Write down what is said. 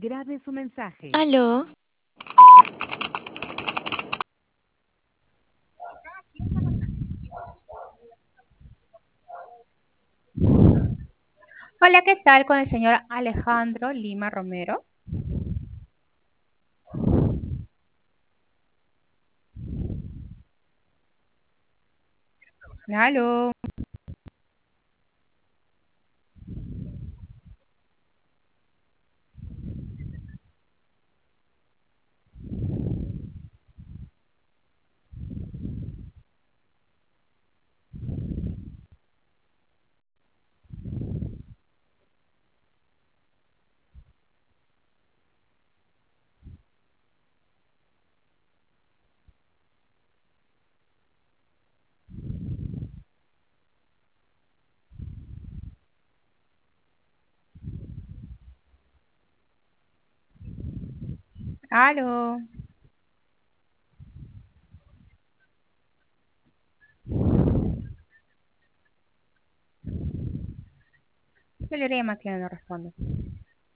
Grabe su mensaje. Aló, Hola, ¿qué tal con el señor Alejandro Lima Romero? Aló, aló. Yo le llama que no responde.